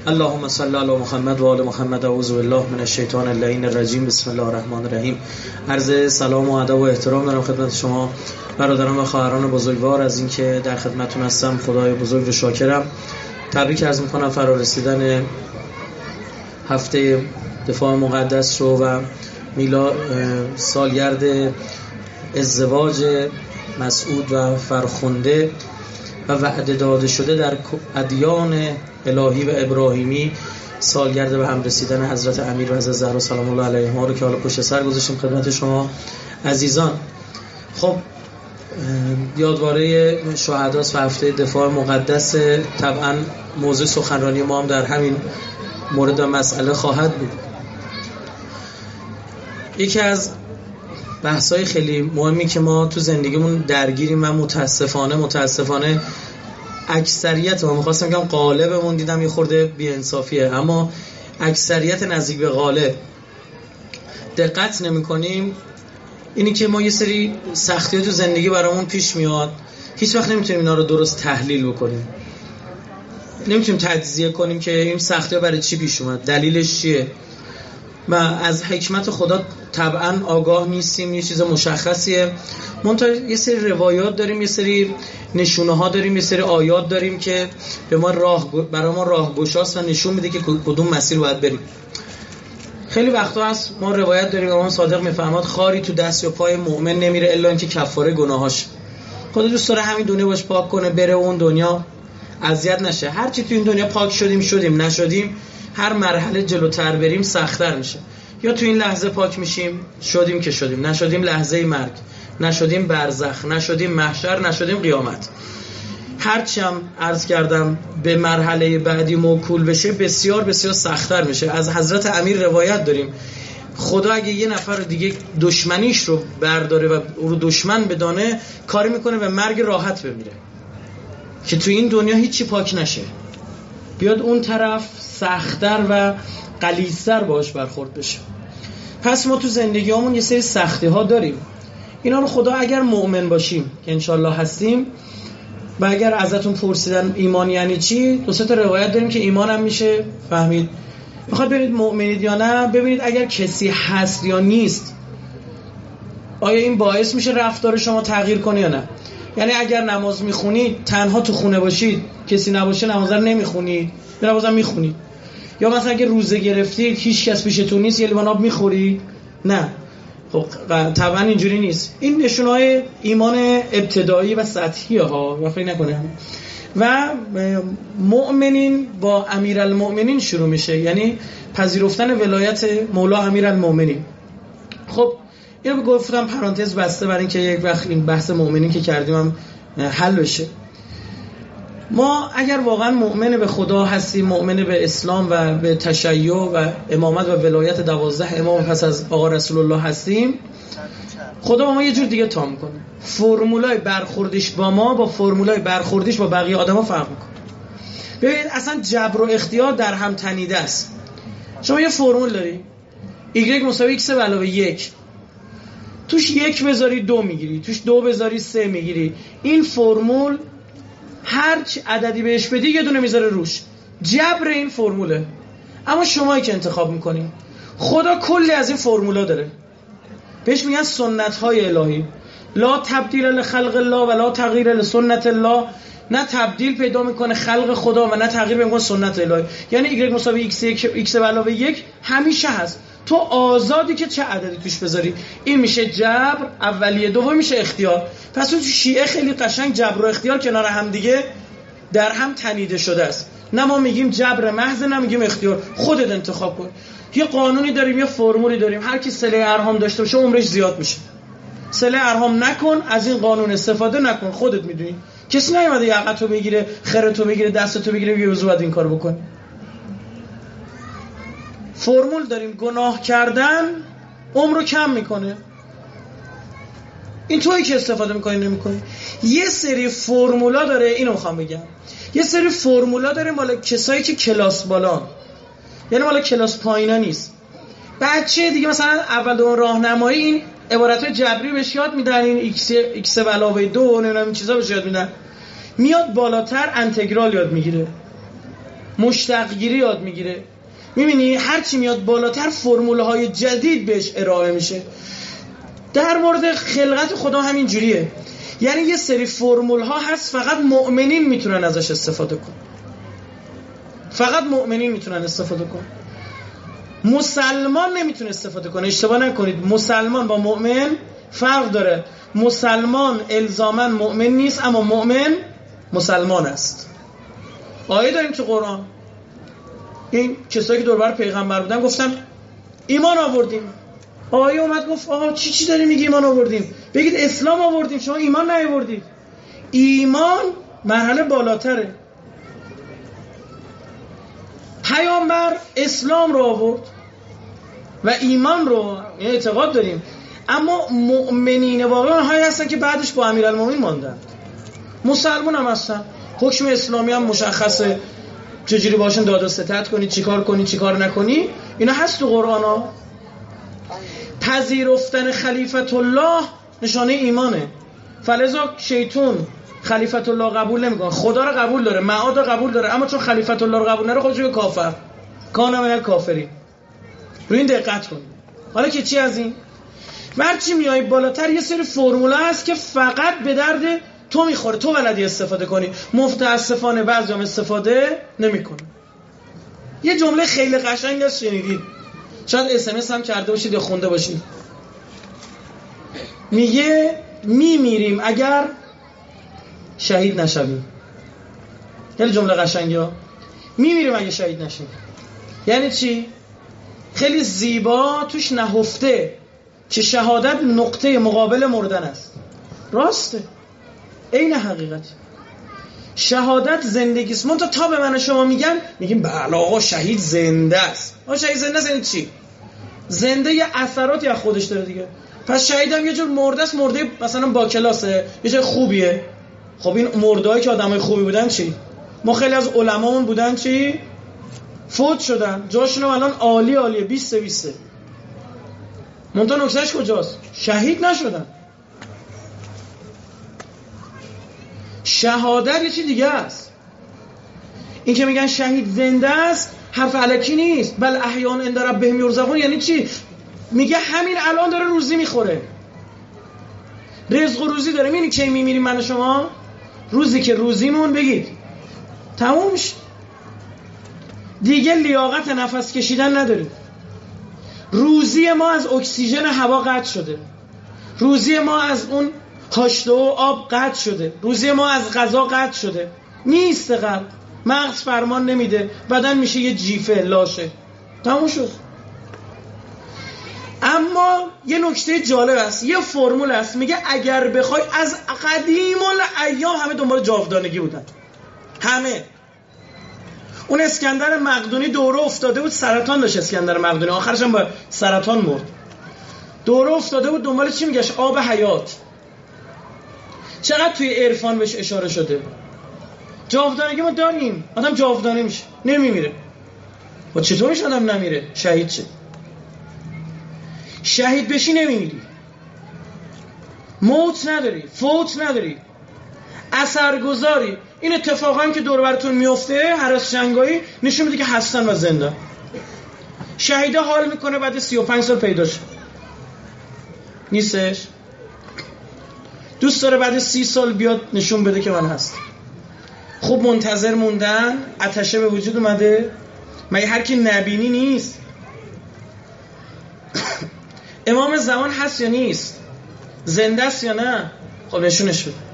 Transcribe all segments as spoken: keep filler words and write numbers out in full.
اللهم صل علی محمد و آل محمد. اعوذ بالله من الشیطان اللعین الرجیم. بسم الله الرحمن الرحیم. عرض سلام و ادب و احترام دارم خدمت شما برادران و خواهران بزرگوار از اینکه در خدمتتون هستم. خدای بزرگ رو شاکرم. تبریک عرض می‌کنم فرا رسیدن هفته دفاع مقدس رو و میلاد سالگرد ازدواج مسعود و فرخنده و وعده داده شده در ادیان الهی و ابراهیمی، سالگرد به هم رسیدن حضرت امیر و حضرت زهرا سلام الله علیهما رو که حالا پشت سر گذاشتیم خدمت شما عزیزان. خب یادواره شهداست و هفته دفاع مقدس، طبعا موضوع سخنرانی ما هم در همین مورد و مسئله خواهد بود. یکی از بحث‌های خیلی مهمی که ما تو زندگیمون درگیریم و متاسفانه متاسفانه اکثریت ما، می‌خواستم بگم غالبمون، دیدم یه خورده بی‌انصافیه، اما اکثریت نزدیک به غالب دقت نمی‌کنیم، اینی که ما یه سری سختی‌ها تو زندگی برامون پیش میاد، هیچ وقت نمی‌تونیم اینا رو درست تحلیل بکنیم، نمی‌تونیم تجزیه کنیم که این سختی‌ها برای چی پیش اومد، دلیلش چیه. ما از حکمت خدا طبعا آگاه نیستیم، یه چیز مشخصیه، منتها یه سری روایات داریم، یه سری نشونه ها داریم، یه سری آیات داریم که به ما راه برای ما راهگشاست و نشون میده که کدوم مسیر باید بریم. خیلی وقتا هست ما روایت داریم امام صادق میفرماد خاری تو دست یا پای مؤمن نمیره الا اینکه کفاره گناهاش. خدا دوست داره همین دنیا باش پاک کنه، بره اون دنیا اذیت نشه. هر چی تو این دنیا پاک شدیم شدیم، نشدیم هر مرحله جلوتر بریم سخت‌تر میشه. یا تو این لحظه پاک میشیم، شدیم که شدیم، نشدیم لحظه مرگ، نشدیم برزخ، نشدیم محشر، نشدیم قیامت. هرچی هم عرض کردم به مرحله بعدی موکول بشه بسیار بسیار سخت‌تر میشه. از حضرت امیر روایت داریم خدا اگه یه نفر دیگه دشمنیش رو برداره و او رو دشمن بدانه، کاری میکنه به مرگ راحت بمیره که تو این دنیا هیچی پاک نشه، بیاد اون طرف سخت‌تر و غلیظ‌تر باهاش برخورد بشه. پس ما تو زندگیامون یه سری سختی ها داریم، اینا رو خدا اگر مؤمن باشیم که انشالله هستیم و اگر ازتون پرسیدن ایمان یعنی چی، دو سه تا روایت داریم که ایمان هم میشه فهمید. میخواد ببینید مؤمنید یا نه، ببینید اگر کسی هست یا نیست، آیا این باعث میشه رفتار شما تغییر کنه یا نه. یعنی اگر نماز میخونید تنها تو خونه باشید، کسی نباشه نماز رو نمیخونید یا نماز رو میخونید، یا مثلا اگه روزه گرفتید هیچ کس پیشتون نیست یه لیوان آب میخورید؟ نه، خب طبعا اینجوری نیست. این نشونهای ایمان ابتدایی و سطحی ها و فکر نکنم. و مؤمنین با امیرالمؤمنین شروع میشه، یعنی پذیرفتن ولایت مولا امیرالمؤمنین. خب اینو گفتم پرانتز بسته برای اینکه یک وقت این بحث مؤمنین که کردیم هم حل بشه. ما اگر واقعا مؤمن به خدا هستیم، مؤمن به اسلام و به تشیع و امامت و ولایت دوازده امام پس از آقا رسول الله هستیم، خدا با ما یه جور دیگه تا میکنه. فرمولای برخوردش با ما با فرمولای برخوردش با بقیه آدما فرق میکنه. ببینید اصلا جبر و اختیار در هم تنیده است. شما یه فرمول داری y مساوی x به علاوه یک، توش یک بذاری دو میگیری، توش دو بذاری سه میگیری. این فرمول هر چی عددی بهش بدی یه دونه میذاره روش. جبر این فرموله. اما شمایی که انتخاب میکنی، خدا کلی از این فرمولا داره، بهش میگن سنت های الهی. لا تبدیل لخلق الله و لا تغییر لسنت الله. نه تبدیل پیدا میکنه خلق خدا و نه تغییر میکنه سنت الهی. یعنی y مساوی x x به علاوه یک همیشه هست، تو آزادی که چه عددی توش بذاری. این میشه جبر اولیه، دوم میشه اختیار. پس تو شیعه خیلی قشنگ جبر و اختیار کنار هم دیگه در هم تنیده شده است. نه ما میگیم جبر محض، نه میگیم اختیار. خودت انتخاب کن. یه قانونی داریم، یه فرمولی داریم، هر کی صله ارحام داشته باشه عمرش زیاد میشه. صله ارحام نکن، از این قانون استفاده نکن، خودت میدونی. کسی نیومده یقتو بگیره، خرتو بگیره، دستتو بگیره بگه وضو بعد این کارو بکن. فرمول داریم، گناه کردن عمرو کم میکنه. این تویی که استفاده میکنی نمیکنی. یه سری فرمولا داره، اینو میخوام بگم، یه سری فرمولا داره مال کسایی که کلاس بالا، یعنی مال کلاس پایینا نیست. بچه دیگه مثلا اول دوم راهنمایی این عبارتای جبری بهش یاد میدن، این x x به علاوه دو نمیدونم این چیزا بهش یاد میدن، میاد بالاتر انتگرال یاد میگیره، مشتق گیری یاد میگیره. میبینی هر چی میاد بالاتر فرموله های جدید بهش ارائه میشه. در مورد خلقت خدا همین جوریه. یعنی یه سری فرمول ها هست فقط مؤمنین میتونن ازش استفاده کن. فقط مؤمنین میتونن استفاده کن. مسلمان نمیتونه استفاده کنه. اشتباه نکنید، مسلمان با مؤمن فرق داره. مسلمان الزاماً مؤمن نیست، اما مؤمن مسلمان است. آیه داریم تو قرآن. این کسایی که دوربر پیغمبر بودن گفتن ایمان آوردیم. آیه اومد گفت آقا چی چی داری میگی ایمان آوردیم؟ بگید اسلام آوردیم، شما ایمان نیاوردید. ایمان مرحله بالاتره. پیامبر اسلام رو آورد و ایمان رو اعتقاد داریم، اما مؤمنین واقعا هایی هستن که بعدش با امیرالمومنین ماندن. مسلمان هم هستن، حکم اسلامی هم مشخصه، چجوری باشن داد و ستد کنی، چیکار کنی چیکار نکنی، اینا هست تو قرآن ها. پذیرفتن خلیفت الله نشانه ایمانه. فلذا شیطان خلیفت الله قبول نمیکنه. خدا رو قبول داره، معاد رو قبول داره، اما چون خلیفت الله رو قبول نداره خودش رو کافر کان من کافری. روی این دقت کنید. حالا که چی از این مرچی میای بالاتر یه سری فرموله هست که فقط به درد تو میخوره، تو بلدی استفاده کنی. متاسفانه بعضی هم استفاده نمیکنه. یه جمله خیلی قشنگ هست، شنیدید، شاید اس ام اس هم کرده باشید یا خونده باشید. میگه میمیریم اگر شهید نشویم. خیلی جمله قشنگی ها. میمیریم اگه شهید نشیم یعنی چی؟ خیلی زیبا توش نهفته که شهادت نقطه مقابل مردن است. راسته، این حقیقت. شهادت زندگی است. منتها تا به من شما میگن میگیم بله آقا شهید زنده است. آقا شهید زنده است یعنی چی؟ زنده یه اثراتی از خودش داره دیگه. پس شهید هم یه جور مرده است، مرده مثلا با کلاسه، یه جای خوبیه. خب این مردهایی که آدمای خوبی بودن چی؟ ما خیلی از علمامون بودن چی؟ فوت شدن، جاشون الان عالی عالیه، بیسته بیسته. منتها نکتهش کجاست؟ شهید نشدن. شهادت یه چی دیگه است. این که میگن شهید زنده است حرف الکی نیست. بل احیان عند ربهم یرزقون یعنی چی؟ میگه همین الان داره روزی میخوره، رزق و روزی داره. میبینی کی میمیریم من و شما؟ روزی که روزیمون بگید تموم شد، دیگه لیاقت نفس کشیدن نداریم. روزی ما از اکسیژن هوا قطع شده، روزی ما از اون هاشت و آب قطع شده، روزی ما از غذا قطع شده. نیست قلب، مغز فرمان نمیده، بدن میشه یه جیفه لاشه، تموم شد. اما یه نکته جالب است، یه فرمول است، میگه اگر بخوای از قدیم الایام همه دنبال جاودانگی بودن، همه. اون اسکندر مقدونی دوره افتاده بود، سرطان داشت اسکندر مقدونی، آخرش هم با سرطان مرد. دوره افتاده بود دنبال چی میگشت؟ آب حیات. چقدر توی عرفان بهش اشاره شده. جاودانگی ما داریم، آدم جاودانه میشه، نمیمیره. و چطور میشه آدم نمیره؟ شهید شه. شهید بشی نمیمیری، موت نداری، فوت نداری، اثرگذاری. این اتفاقا که دور براتون میفته هرس شنگایی نشون میده که هستن و زنده. شهیده حال میکنه بعد سی و پنج سال پیدا شد نیستش، دوست داره بعد سی سال بیاد نشون بده که من هست. خوب منتظر موندن، آتشه به وجود اومده. مگه هر کی نبینی نیست؟ امام زمان هست یا نیست؟ زنده است یا نه؟ خب نشونش بده.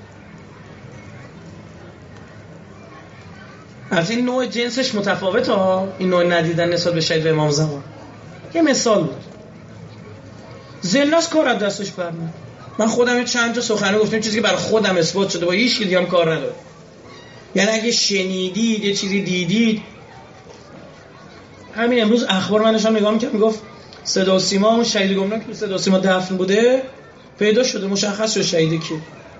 از این نوع جنسش متفاوته ها، این نوع ندیدن نسبت به شهید و امام زمان. یه مثال بود. زنده است، کار از دستش برمیاد. من خودم یه چند تا سخنرانی گفتم، چیزی که برای خودم اثبات شده، با هیچ کی دیگه هم کار نداره. یعنی اگه شنیدید یه چیزی دیدید، همین امروز اخبار من داشتم نگاه می‌کردم، میگفت صدا و سیما، اون شهید گمنام که صدا و سیما دفن بوده پیدا شده، مشخص شد شهید کی.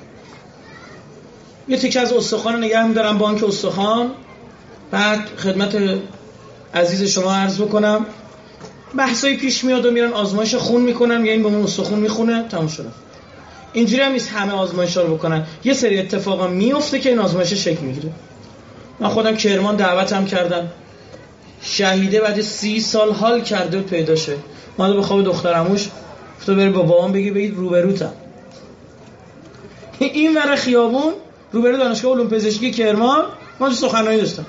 یه تیکه از استخوان نگه می‌دارم بانک استخوان. بعد خدمت عزیز شما عرض بکنم بحثای پیش میاد و میرن آزمایش خون میکنن، یا این به اون استخون میخونه، تموم شده. اینجوری هم نیست همه آزمایش‌ها رو بکنن، یه سری اتفاقا میفته که این آزمایش شکل میگیره. من خودم کرمان دعوتم کردن، شهیده بعد سی سال حال کرده بود پیدا شه. اومده به خواب دخترموش گفته بری با بابام بگی بگید روبروتم. این ور خیابون روبرو دانشگاه علوم پزشکی کرمان ما تو سخنرانی داشتم.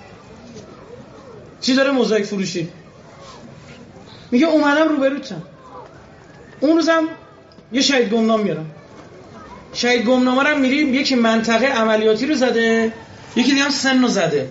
چی داره موزاییک فروشی؟ میگه اومدم روبروتم. اون روزم یه شهید گمنام میارم. شهید گمنامه رو میریم یکی منطقه عملیاتی رو زده، یکی دیگه هم سن رو زده.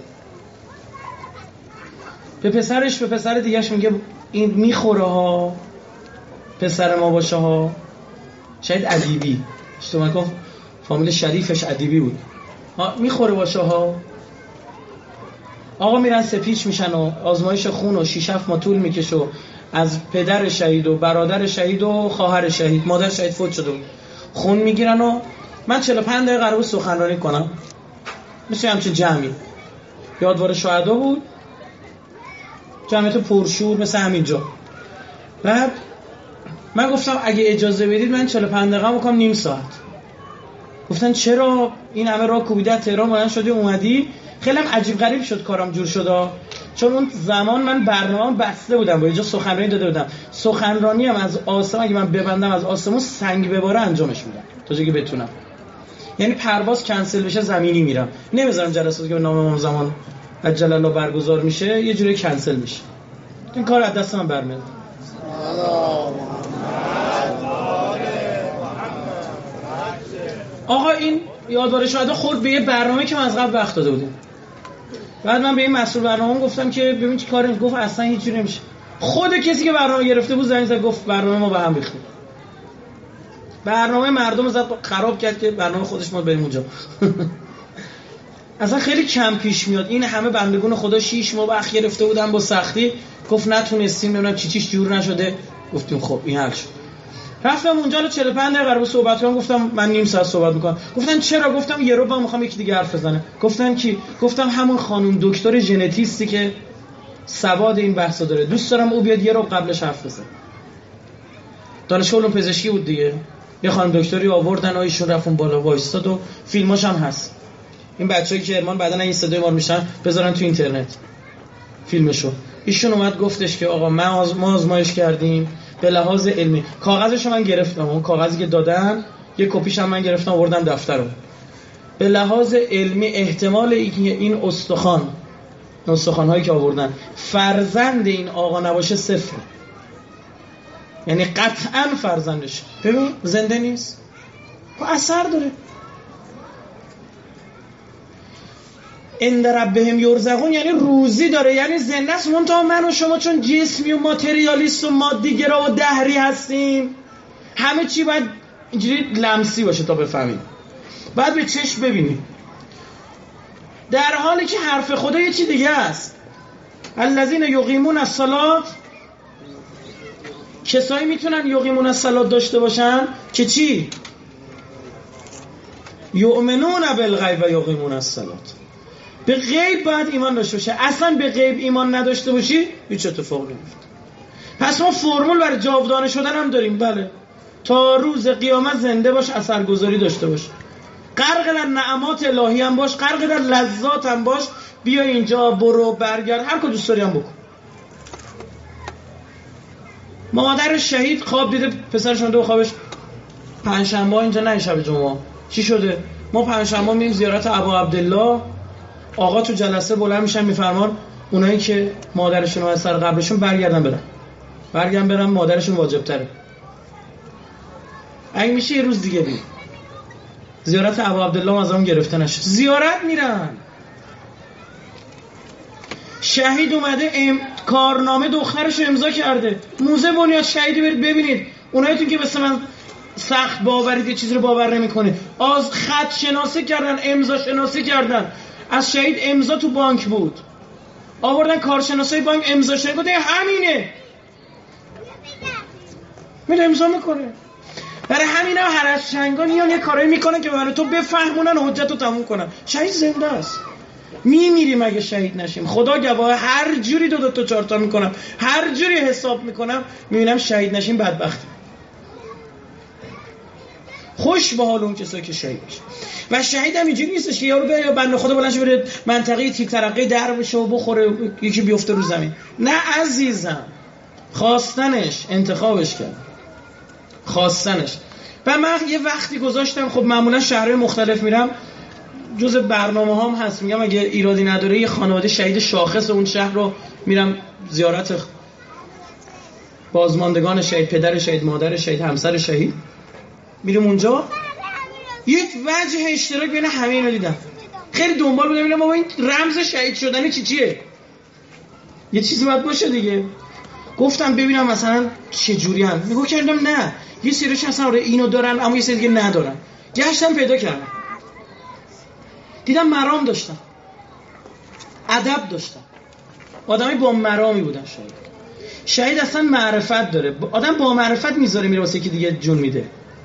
به پسرش به پسر دیگهش میگه این میخوره ها، پسر ما باشه ها. شهید ادیبی، اشتباه کنم فامیل شریفش ادیبی بود. ها میخوره باشه ها. آقا میرن سپیچ میشن و آزمایش خون و شش هفت ماه طول میکشه و از پدر شهید و برادر شهید و خواهر شهید، مادر شهید فوت شده بود، خون میگیرن و من چهل و پنج دقیقه قرار بود سخنرانی کنم. مثل همچین جمعی یادوار شهدا بود، جمعیت پرشور مثل همینجا. بعد من گفتم اگه اجازه بدید من چهل و پنج دقیقه میکنم نیم ساعت. گفتن چرا این همه راه کوبیده تهران بلند شدی اومدی؟ خیلی هم عجیب غریب شد کارم جور شد، چون اون زمان من برنامه‌ام بسته بودم، با یه جا سخنرانی داده بودم. سخنرانی هم از آسمون اگه من ببندم از آسمون سنگ بباره انجامش میدم تا جایی که بتونم. یعنی پرواز کنسل بشه زمینی میرم، نمیذارم جلساتی که به نام امام زمان عجل الله برگزار میشه یه جوری کنسل میشه. این کار از دست من برمیاد. آقا این یادوار شهدا خورد به یه برنامه که من از قبل وقت داده بودم. بعد من به این مسئول برنامه گفتم که ببین چی کارش، گفت اصلا هیچ جوری نمیشه. خود کسی که برنامه گرفته بود زنگ زد گفت برنامه ما به هم ریخته. برنامه مردم زد خراب کرد که برنامه خودش ما بریم اونجا. اصلا خیلی کم پیش میاد. این همه بندگان خدا شش ماه وقت گرفته بودن با سختی، گفت نتونستیم، نمیدونم چی چیش جور نشده. گفتیم خب این حل شد. رفتم اونجا چهل و پنج دقیقه رو صحبت کردم، گفتم من نیم ساعت صحبت میکنم. گفتن چرا؟ گفتم یه رو با میخوام یکی دیگه حرف بزنه. گفتن کی؟ گفتم همون خانم دکتر ژنتیستی که سواد این بحثا داره، دوست دارم او بیاد یه رو قبلش حرف بزنه. دانشگاه علوم پزشکی بود دیگه، یه خانم دکتری آوردن و ایشون رفتون بالا وایستاد و فیلماش هم هست. این بچه‌ای که ارمان بعدن این صدای ما رو میشن بذارن تو اینترنت فیلمشو. ایشون اومد گفتش که آقا ما ما آزمایش کردیم به لحاظ علمی. کاغذشو من گرفتم، اون کاغذی که دادن یه کپیش هم من گرفتم آوردم دفترم. به لحاظ علمی احتمال این استخوان استخوان‌هایی که آوردن فرزند این آقا نباشه صفر. یعنی قطعاً فرزندش. ببین زنده نیست، اثر داره. ان ربهم یرزقون یعنی روزی داره، یعنی زنده است. منتها من و شما چون جسمی و ماتریالیست و مادیگرا و دهری هستیم، همه چی باید اینجوری لمسی باشه تا بفهمیم، باید به چشم ببینیم، در حالی که حرف خدا یه چی دیگه است. الذین یقیمون الصلاة، کسایی میتونن یقیمون الصلاة داشته باشن که چی؟ یؤمنون بالغیب و یقیمون الصلاة. به غیب باید ایمان داشته باشه. اصلا به غیب ایمان نداشته باشی هیچ اتفاقی نمیفته. پس ما فرمول برای جاودانه شدن هم داریم. بله، تا روز قیامت زنده باش، اثرگذاری داشته باش، غرق در نعمات الهی هم باش، غرق در لذات هم باش، بیا اینجا برو برگرد، هر کدوم دوست داری هم بکن. مادر شهید خواب دیده پسرش اونده و خوابش پنجشنبه اینجا نه شب جمعه. چی شده؟ ما پنجشنبه میریم زیارت ابا عبدالله. آقا تو جلسه بلند میشن میفرمان اونایی که مادرشون از سر قبرشون برگردن برن برگردن برن مادرشون واجب تره. اگه میشه یه روز دیگه بیم زیارت ابا عبدالله از اون گرفته نشه. زیارت میرن. شهید اومده ام... کارنامه دخترشو امضا کرده. موزه بنیاد شهیدی برید ببینید. اونایتون که مثل من سخت باورید یه چیزی رو باور نمیکنه، از خط شناسی کردن، امضا شناسی کردن. از شهید امضا تو بانک بود، آوردن کارشناسای بانک امضا شده، گفتن همینه، میره امضا میکنه. برای همینا هر از چنگان میان یه کارایی میکنن که برای تو بفهمونن و حجت رو تموم کنن. شهید زنده است. میمیریم اگه شهید نشیم. خدا گواه، هر جوری دو دو تا چهار تا میکنم، هر جوری حساب میکنم، میبینم شهید نشیم بدبختی. خوش به حال اون کسایی که شهید میشه. و شهید هم اینجوری نیستش که یارو بره بنده خدا بلند شه بره منطقه تیک ترقه در بشه و بخوره یکی بیفته رو زمین. نه عزیزم، خواستنش، انتخابش کرد، خواستنش. و من یه وقتی گذاشتم، خب معمولا شهرهای مختلف میرم، جز برنامه هم هست، میگم اگه ایرادی نداره یه خانواده شهید شاخص اون شهر رو میرم زیارت، بازماندگان شهید، پدر شهید، مادر شهید، همسر شهید، میرم اونجا. یک وجه اشتراک بین همه اینا دیدم. خیلی دنبال بودم ببینم بابا این رمز شهید شدن چی چیه، یه چیزی باید باشه دیگه. گفتم ببینم مثلا چه جوری ان. نگاه کردم نه، یه سریش مثلا آره اینو دارن اما یه سری دیگه ندارن. گشتم پیدا کردم، دیدم مرام داشتن، ادب داشتن، آدمی با مرامی بودن. شهید شهید اصلا معرفت داره، آدم با معرفت میذاره میره واسه یکی دیگه جون میده.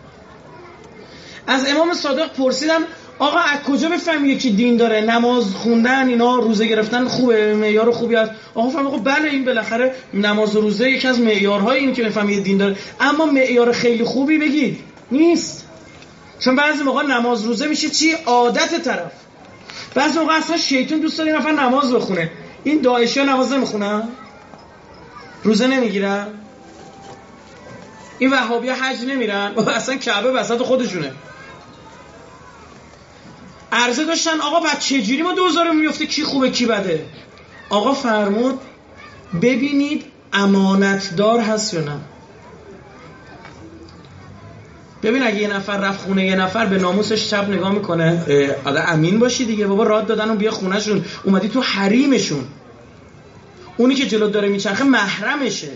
از امام صادق پرسیدم آقا از کجا بفهمی یکی دین داره، نماز خوندن اینا، روزه گرفتن خوبه، معیار خوبی است؟ آقا فهمید آقا بله این بالاخره نماز و روزه یکی از معیارهای این که بفهمی دین داره، اما معیار خیلی خوبی بگید نیست. چون بعضی موقع نماز روزه میشه چی؟ عادت طرف. بعضی موقع اصلا شیطان دوست داره این نفر نماز بخونه. این داعشیا نماز نمیخونن، روزه نمیگیرن، این وهابیا حج نمیرن، اصلا کعبه وسط خودشونه. عرضه داشتن آقا بعد چجوری ما دوزاره میفته کی خوبه کی بده؟ آقا فرمود ببینید امانتدار هست یا نه. ببین اگه یه نفر رفت خونه یه نفر به ناموسش چپ نگاه میکنه، آقا امین باشی دیگه بابا، راد دادن و بیا خونهشون، اومدی تو حریمشون، اونی که جلو داره میچرخه محرمشه.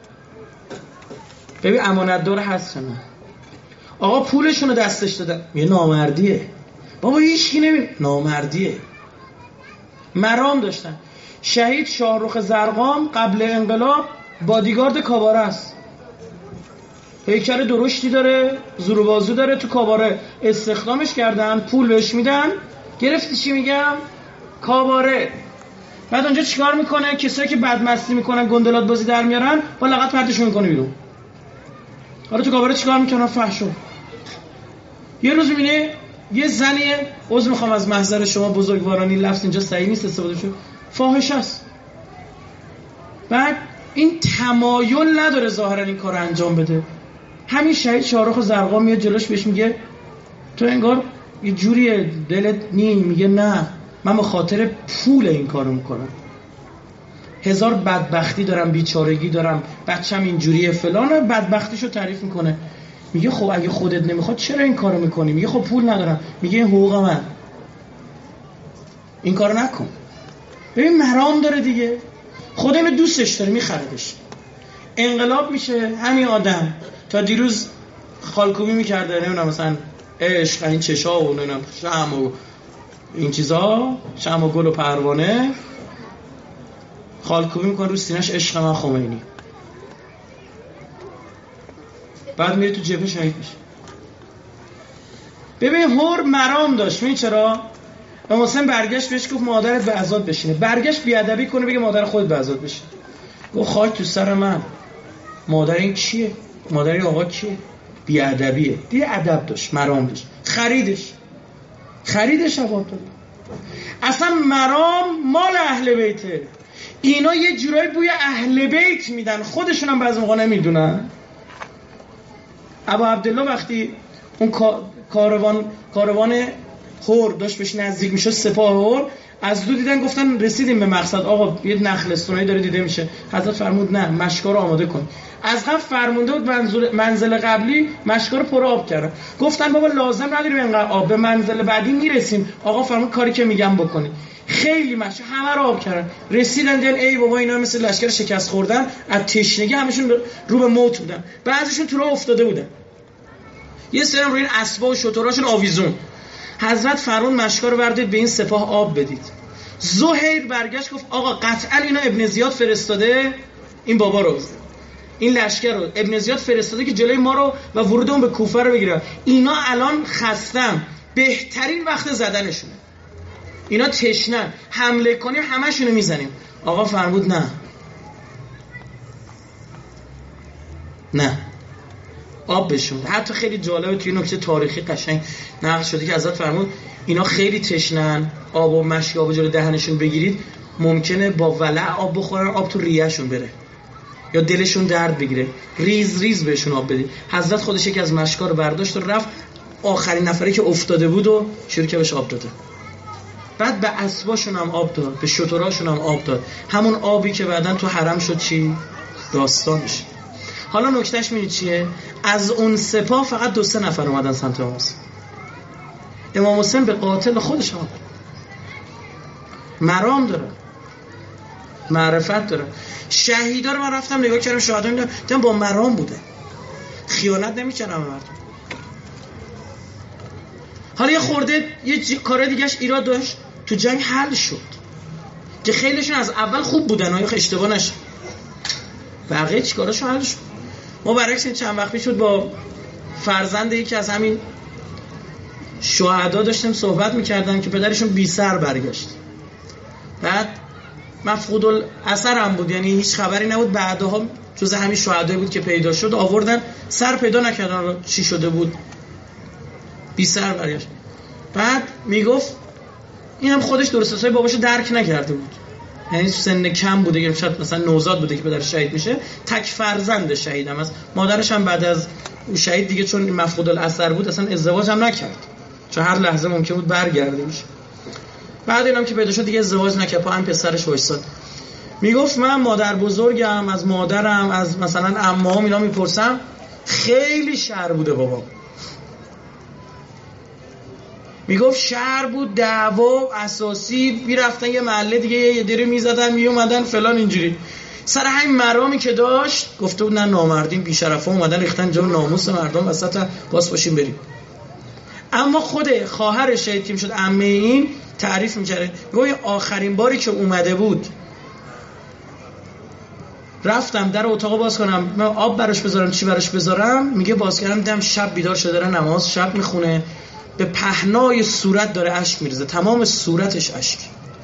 ببین امانتدار هست یا نه. آقا پولشون رو دستش دادن، یه نامردیه بابا، هیچ کی نمی نامردیه. مرام داشتن. شهید شاهرخ زرقام قبل انقلاب بادیگارد کاباره است، هیکل درشتی داره، زور و بازو داره، تو کاباره استخدامش کردن، پول بهش میدن. گرفتی چی میگم؟ کاباره. بعد اونجا چیکار میکنه؟ کسایی که بدمستی میکنن گندلات بازی در میارن با لغت پرتشون میکنه بیرون. حالا تو کاباره چیکار میکنن؟ فحشو. یه روز میبینه یه زنی، عذر میخوام از محضر شما بزرگوارانی، لفظ اینجا صحیح نیست استفاده شد، فاحش است. بعد این تمایل نداره ظاهرا این کار انجام بده. همین شهید شاهرخ زرقام میاد جلوش بهش میگه تو انگار یه جوری دلت نی، میگه نه من به خاطر پول این کارو میکنم، هزار بدبختی دارم، بیچارگی دارم، بچم اینجوریه فلان، بدبختیشو تعریف میکنه. میگه خب اگه خودت نمیخواد چرا این کارو میکنی؟ میگه خب پول ندارم. میگه این حقوق من، این کارو نکن. ببین مرام داره دیگه، خود اینو دوستش داره میخردش. انقلاب میشه، همین آدم تا دیروز خالکوبی میکرده، نمیدونم مثلا عشق این چشا و نمیدونم شم و این چیزا، شم و گل و پروانه، خالکوبی میکنه رو سینه‌اش عشق من خمینی. بعد میره تو جبهه شهید میشه. ببین هور مرام داشت. ببین چرا؟ امام حسین برگشت بهش گفت مادرت به عزاد بشینه، برگشت بیادبی کنه بگه مادر خودت به عزاد بشینه. گفت خاک تو سر من، مادر این کیه؟ مادر این آقا کیه؟ بیادبیه. دیگه ادب داشت، مرام داشت، خریدش خریدش عوام داد. اصلا مرام مال اهل بیته. اینا یه جورایی بوی اهل بیت میدن، خودشون هم بعضی موقع نمیدونن. ابا عبدالله وقتی اون کاروان کاروان هور داشت بهش نزدیک میشه، سپاه هور از دو دیدن، گفتن رسیدیم به مقصد، آقا یه نخلستونایی داره دیده میشه. حضرت فرمود نه، مشکا رو آماده کن. از قبل فرمونده بود منزل, منزل قبلی مشکا رو پر آب کردن. گفتن بابا لازم نداریم اینقدر آب، به منزل بعدی میرسیم. آقا فرمود کاری که میگم بکنی. خیلی مشکا همه رو آب کردن. رسیدن دیدن ای بابا اینا مثل لشکر شکست خوردن، از تشنگی همشون رو به موت بودن، بعضیشون تو راه افتاده بودن، یه سری روی این اسبا و شتراشون آویزون. حضرت فرمود مشکا رو بردارید به این سپاه آب بدید. زهیر برگشت گفت آقا قطعا اینا ابن زیاد فرستاده، این بابا رو، این لشکر رو ابن زیاد فرستاده که جلوی ما رو و ورود اون به کوفه رو بگیره. اینا الان خستم، بهترین وقت زدنشونه، اینا تشنن، حمله کنیم همشونو میزنیم. آقا فرمود نه نه، آب بهشون. حتی خیلی جالبه توی نکته تاریخی قشنگ نقل شده که حضرت فرمود اینا خیلی تشنن، آب و مشک آب جلو دهنشون بگیرید ممکنه با ولع آب بخورن، آب تو ریهشون بره یا دلشون درد بگیره، ریز ریز بهشون آب بدید. حضرت خودش یکی از مشکا رو برداشت و رفت آخرین نفری که افتاده بود و شروع که بهش آب داده. بعد به اسباشون هم آب داد، به شتراشون هم آب داد، همون آبی که بعدن تو حرم شد چی؟ داستانش. حالا نکتهش می‌بینید چیه؟ از اون سپاه فقط دو سه نفر اومدن سمت امام حسین. امام حسین به قاتل خودش آمد. مرام داره، معرفت داره. شهیدا رو من رفتم نگاه کردم، شهدا میدم دیدم با مرام بوده، خیانت نمی‌کنه به مردم. حالا یه خورده یه ج... کار دیگه‌اش ایراد داشت، تو جنگ حل شد که خیلیشون از اول خوب بودن ها، اشتباه نشه، بقیه چیکاراشون حل شد. ما برعکس این چند وقت پیش شد با فرزند یکی از همین شهدا داشتیم صحبت می‌کردم که پدرشون بی سر برگشت، بعد مفقود الاثر هم بود، یعنی هیچ خبری نبود، بعدها جز همین شهدایی بود که پیدا شد، آوردن سر پیدا نکردن چی شده بود، بی سر برگشت. بعد میگفت اینم خودش درست حسابی باباشو درک نکرده بود، یعنی سن کم بوده که شاید مثلا نوزاد بوده که پدرش شهید میشه، تک فرزند شهید هم است. مادرش هم بعد از شهید دیگه چون مفقود الاثر بود اصلا ازدواج هم نکرد، چون هر لحظه ممکن بود برگرده میشه. بعد اینم که پیدا شد دیگه ازدواج نکرد، پا هم پسرش وایساد. میگفت من مادر بزرگم، از مادرم، از مثلا عموام اینا میپرسم، خیلی شر بوده بابا. میگفت شهر بود، دعوا اساسی، میرفتن یه محله دیگه یه دری میزدن میومدن فلان اینجوری. سر همین مرامی که داشت گفته بود نه نامردین بی‌شرفا اومدن ریختن جلو ناموس مردم وسط، باس باشیم بریم. اما خود خواهر شهید که میشد عمه این تعریف میکرده، گویا آخرین باری که اومده بود رفتم در اتاق باز کنم من آب براش بذارم چی براش بذارم، میگه باز کردم دیدم شب بیدار شده داره نماز شب میخونه، به پهنای صورت داره اشک میریزه، تمام صورتش اشک.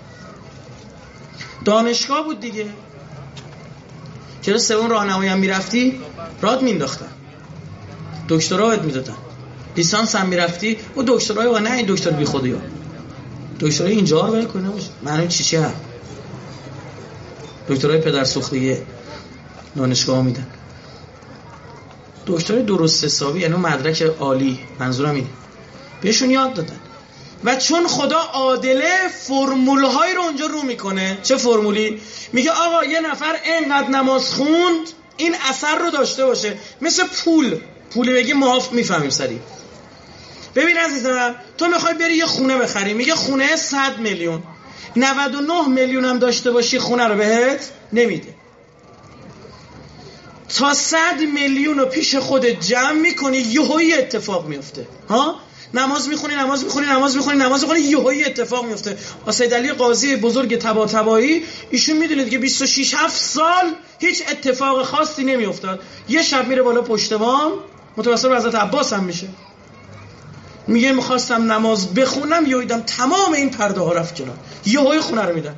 دانشگاه بود دیگه، چرا سوم راهنمایی هم میرفتی راد مینداختن، دکترا بهت میدادن، لیسانس هم میرفتی و دکترای و نه این دکتر بی خودیا، دکترای اینجا رو ول کنه باشه معلوم چی چی هم دکترای پدر سوختگی دانشگاه میدن، دکترای درست حسابی یعنی مدرک عالی، منظورم اینه بهشون یاد دادن. و چون خدا عادله فرمول های رو اونجا رو میکنه. چه فرمولی؟ میگه آقا یه نفر اینقدر نماز خوند این اثر رو داشته باشه، مثل پول پولی بگی محاف میفهمیم سریع. ببین عزیزم تو میخوای بری یه خونه بخری، میگه خونه صد میلیون، نود و نه میلیون هم داشته باشی خونه رو بهت نمیده. تا صد میلیون رو پیش خود جمع میکنی یهویی اتفاق میفته. ها نماز میخونی نماز میخونی نماز میخونی نماز میخونی یهویی اتفاق میفته. سید علی قاضی بزرگ طباطبایی ایشون میدونید که بیست و شش هفت سال هیچ اتفاق خاصی نمیافتاد، یه شب میره بالا پشت بام، متوسل به حضرت عباس هم میشه، میگه میخواستم نماز بخونم یهو دیدم تمام این پرده ها رفت کنار، یهویی خونه رو میدن.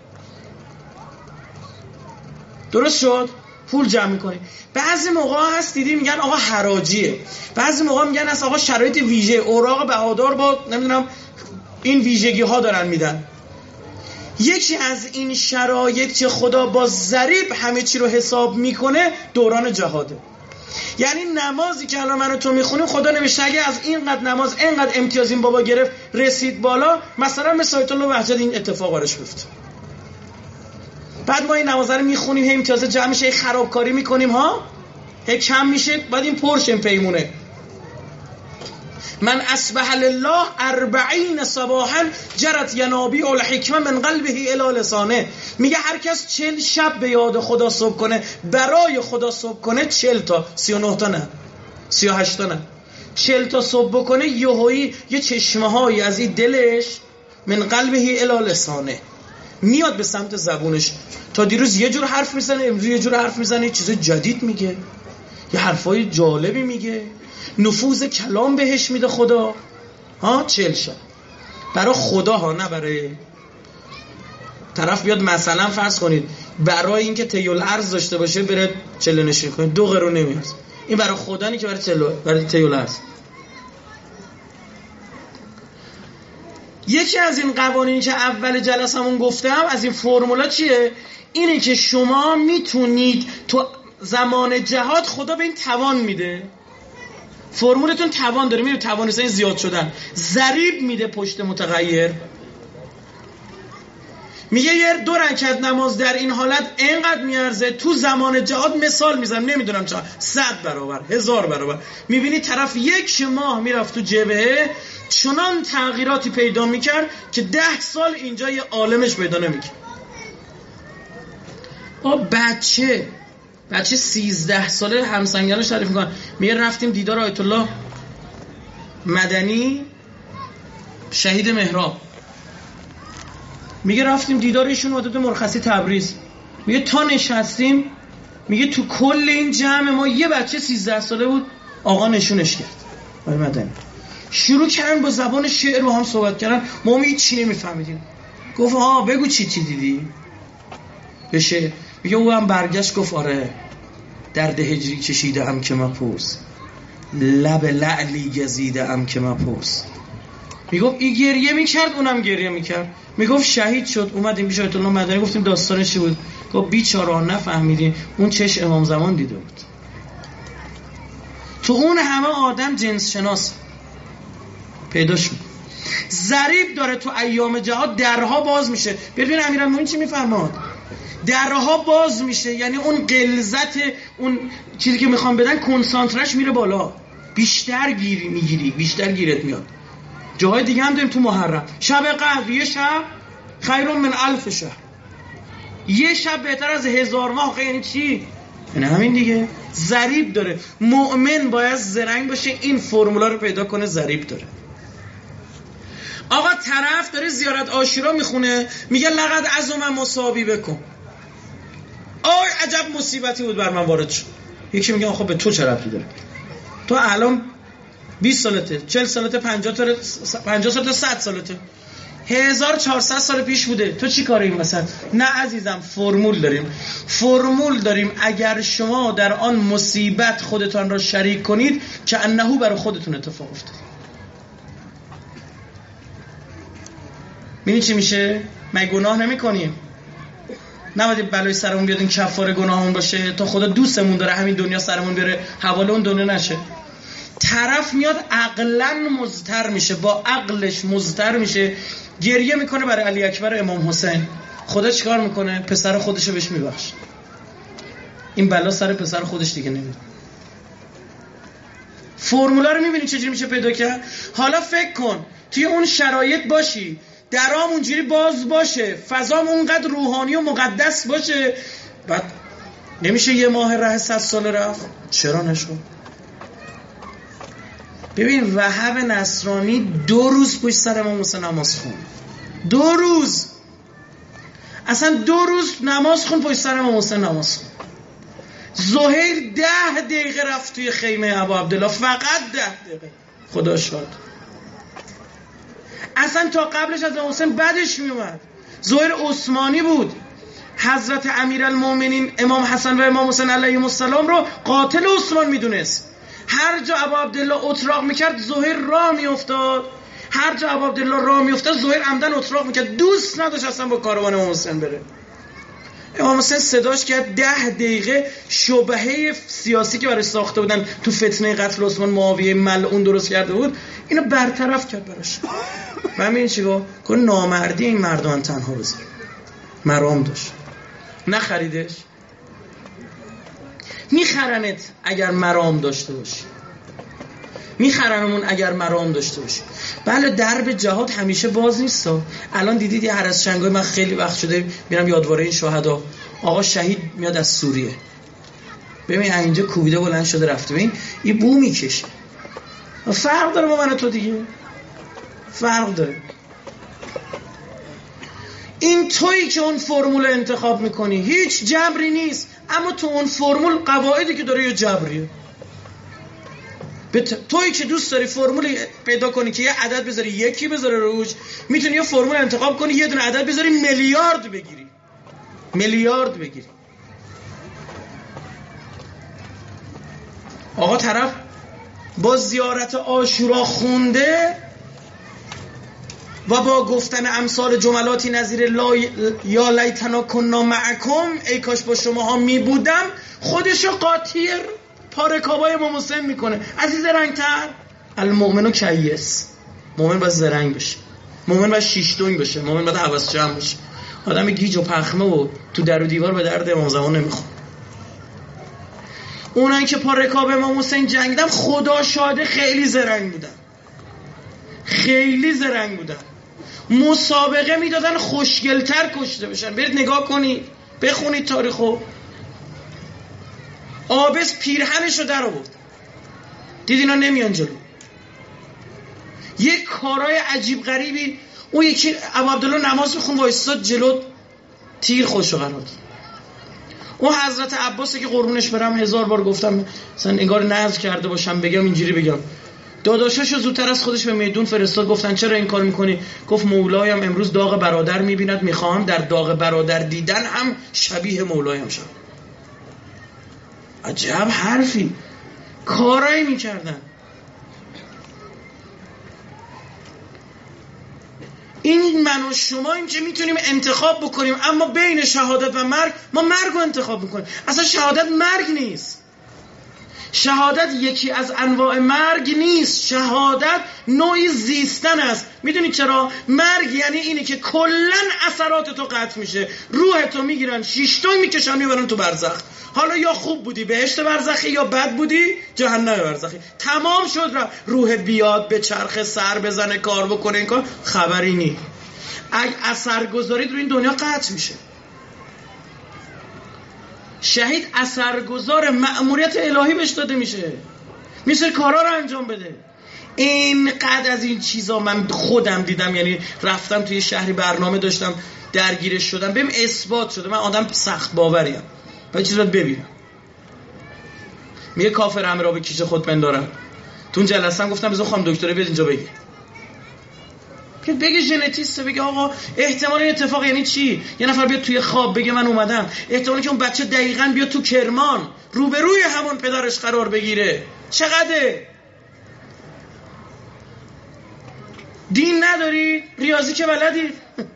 درست شد؟ پول جمع میکنی. بعضی موقع هست دیدی میگن آقا حراجیه، بعضی موقع میگن اصلا آقا شرایط ویژه، اوراق بهادار با نمیدونم این ویژگی ها دارن میدن. یکی از این شرایط که خدا با ضریب همه چی رو حساب میکنه دوران جهاده. یعنی نمازی که الان من و تو میخونیم خدا نوشته اگه از اینقدر نماز اینقدر امتیاز این بابا گرفت رسید بالا، مثلا مثل آیت الله وحدت این اتفاق براش بیفته. بعد ما این نماز رو میخونیم هی امتیاز جمع میشه، خرابکاری میکنیم ها، هی کم میشه، بعد این پرشن پیمونه. من اصبح لله اربعین صباحا جرت ینابیع الحکمه من قلبه الی لسانه. میگه هر کس چل شب به یاد خدا صبح کنه، برای خدا صبح کنه، چل تا سی و نه تا نه سی و هشت تا نه چل تا صبح بکنه، یهویی یه چشمه هایی از این دلش من قلبه الی لسانه میاد به سمت زبونش. تا دیروز یه جور حرف میزنه، امروز یه جور حرف میزنه، چیز جدید میگه، یه حرفای جالبی میگه، نفوذ کلام بهش میده خدا. ها چل شب برای خدا ها، نه برای طرف بیاد. مثلا فرض کنید برای اینکه تیل ارز داشته باشه بره چله نشین کنید، دو قرون نمیاد، این برای خودانی که برای تلو برای تیوله هست. یکی از این قوانینی که اول جلسمون گفتم از این فرمولا چیه؟ اینه که شما میتونید تو زمان جهاد خدا به این توان میده. فرمولتون توان داره، میره توانستن زیاد شدن. ضریب میده پشت متغیر. میگه یه دو رکعت نماز در این حالت اینقدر میارزه. تو زمان جهاد مثال میزنم نمیدونم چرا صد برابر هزار برابر. میبینی طرف یک ماه میرفت تو جبهه چنان تغییراتی پیدا میکرد که ده سال اینجا یه عالمش پیدا نمیکرد. آ بچه بچه سیزده ساله همسنگرش تعریف میکنن، میگه رفتیم دیدار آیت الله مدنی شهید مهراب، میگه رفتیم دیدار ایشون وادت مرخصی تبریز، میگه تا نشستیم میگه تو کل این جمع ما یه بچه سیزده ساله بود آقا نشونش کرد. آقای مدنی شروع کردن با زبان شعر با هم صحبت کردن، ما هیچ چی نمیفهمیدیم. گفت ها بگو چی چی دیدی بشه. میگه او هم برگشت گفت آره درد هجری کشیده ام که مپرس، لب لعلی گزیده ام که مپرس. میگفت این گریه میکرد اونم گریه میکرد. میگفت شهید شد اومدیم پیش آیت الله مدنی گفتیم داستانش چی بود؟ گفت بیچاره نفهمیدیم اون چش امام زمان دیده بود. تو اون همه آدم جنس شناس پیدا شد. ضریب داره تو ایام جهاد درها باز میشه. ببین امیرالمومنین چی میفرماد؟ درها باز میشه یعنی اون غلظت اون چیزی که میخوام بدن کنسانترش میره بالا، بیشتر گیری میگیری، بیشتر گیرت میاد. جاهای دیگه هم داریم تو محرم شب قدر یه شب خیر من الف شهر، یه شب بهتر از هزار ماه. یعنی چی؟ یعنی همین دیگه. ضریب داره. مؤمن باید زرنگ باشه این فرمولا رو پیدا کنه. ضریب داره. آقا طرف داره زیارت عاشورا میخونه میگه لقد عظم مصابی بکن، آی عجب مصیبتی بود بر من وارد شد. یکی میگه خب به تو چه ربطی داره؟ تو الان بیست سالته، چهل سالته، پنجاه سالته، پنجاه سالته، صد سالته، هزار و چهارصد سال پیش بوده. تو چی کاره این وسط؟ نه عزیزم فرمول داریم. فرمول داریم اگر شما در آن مصیبت خودتان را شریک کنید که انهو برای خودتون اتفاق افتاد. ببین چی میشه؟ ما گناه نمی کنیم، نباید بلای سرمون بیاد این کفاره گناهمون باشه تا خدا دوستمون داره همین دنیا سرمون بیاره حواله اون دنیا نشه. طرف میاد عقلاً مضطر میشه، با عقلش مضطر میشه، گریه میکنه برای علی اکبر امام حسین. خدا چیکار میکنه؟ پسر خودشو بهش میبخشه. این بلا سر پسر خودش دیگه نمیاد. فرمولا رو میبینی چجوری میشه پیدا کرد؟ حالا فکر کن توی اون شرایط باشی، درام اونجوری باز باشه، فضام اونقدر روحانی و مقدس باشه، بعد نمیشه یه ماه ره صد سال رفت؟ چرا نشد؟ ببین وهاب نصرانی دو روز پشت سر امام حسین نماز خون. دو روز اصلا دو روز نماز خون پشت سر امام حسین نماز خون. زهیر ده دقیقه رفت توی خیمه ابا عبدالله، فقط ده دقیقه. خدا شاد. اصلا تا قبلش از امام حسین بدش میومد. زهیر عثمانی بود. حضرت امیرالمومنین امام حسن و امام حسین علیهم السلام رو قاتل عثمان میدونست. هر جا ابا عبدالله اطراق میکرد زهیر راه میافتاد، هر جا ابا عبدالله راه میافتاد زهیر عمدن اطراق میکرد. دوست نداشت اصلا با کاروان امام حسین بره. امام حسین صداش کرد، ده دقیقه شبهه سیاسی که برای ساخته بودن تو فتنه قتل عثمان معاویه ملعون درست کرده بود اینو برطرف کرد براش. من میگم چیکار کنه؟ نامردی این مردان تنها بذار. مرام داشت نخریدش، میخرنت اگر مرام داشته باشی، میخرنمون اگر مرام داشته باشی. بله درب جهاد همیشه باز نیست. الان دیدید یه هرس شنگای، من خیلی وقت شده میرم یادواره این شهدا، آقا شهید میاد از سوریه، ببین اینجا کوبیده بلند شده رفته، ببین این بو میکشه. فرق داره با من و تو دیگه، فرق داره. این تویی که اون فرمول انتخاب میکنی، هیچ جبری نیست، اما تو اون فرمول قواعدی که داره یه جبریه. تویی که دوست داری فرمولی پیدا کنی که یه عدد بذاری یکی بذاره روش، میتونی یه فرمول انتخاب کنی یه دونه عدد بذاری میلیارد بگیری، میلیارد بگیری. آقا طرف با زیارت عاشورا خونده و با گفتن امثال جملاتی نظیر لا یا لیتنا کنا معکم، ای کاش با شما ها می بودم، خودشو قاطیر پارکابای امام حسین میکنه. از این زرنگتر المؤمنو کیس، مؤمن باید زرنگ بشه، مؤمن باید شیشتونگ بشه، مؤمن باید حواس جمع بشه. آدم گیج و پخمه و تو در و دیوار به درد امام زمان نمیخواد. اونایی که پا رکاب امام حسین جنگیدن خدا شاده خیلی زرنگ بودن، خیلی زرنگ بودن. مسابقه میدادن خوشگلتر کشته بشن. برید نگاه کنید، بخونید تاریخو. آبس پیرهنشو در آورد، دید اینا نمیان جلو. یک کارای عجیب غریبی. اون یکی ابو عبدالله نماز میخون وایستاد جلو، تیر خوشو قرار داد. اون حضرت عباسه که قربونش برم هزار بار گفتم مثلا انگار نذر کرده باشم بگم اینجوری بگم، داداشاشو زودتر از خودش به میدون فرستاد. گفتن چرا این کار میکنی؟ گفت مولایم امروز داغ برادر میبیند، میخوام در داغ برادر دیدن هم شبیه مولایم شم. عجب حرفی. کارایی میکردن. این من و شما این که میتونیم انتخاب بکنیم، اما بین شهادت و مرگ ما مرگ رو انتخاب میکنیم. اصلا شهادت مرگ نیست. شهادت یکی از انواع مرگ نیست. شهادت نوعی زیستن است. میدونی چرا؟ مرگ یعنی اینه که کلن اثرات تو قطع میشه، روح تو میگیرن شیشتون میکشن میبرن تو برزخ. حالا یا خوب بودی بهشت برزخی یا بد بودی جهنم برزخی. تمام شد. را روح بیاد به چرخ سر بزنه کار بکنه این کار خبری نی. اگه اثر گذارید رو این دنیا قطع میشه. شهید اثرگذار مأموریت الهی بهش داده میشه، میشه کارا رو انجام بده. اینقدر از این چیزا من خودم دیدم. یعنی رفتم توی شهری برنامه داشتم درگیرش شدم، بهم اثبات شده. من آدم سخت باوریم و چیز باید ببینم. میگه کافر همه را به کیش خود پندارن. تو اون جلسه هم گفتم بذار خانم دکتره بیاد اینجا بگه که بگه ژنتیسته، بگه آقا احتمال این اتفاق یعنی چی؟ یه نفر بیاد توی خواب بگه من اومدم، احتمالی که اون بچه دقیقاً بیاد تو کرمان روبروی همون پدرش قرار بگیره. چقدره؟ دین نداری؟ ریاضی که بلدی؟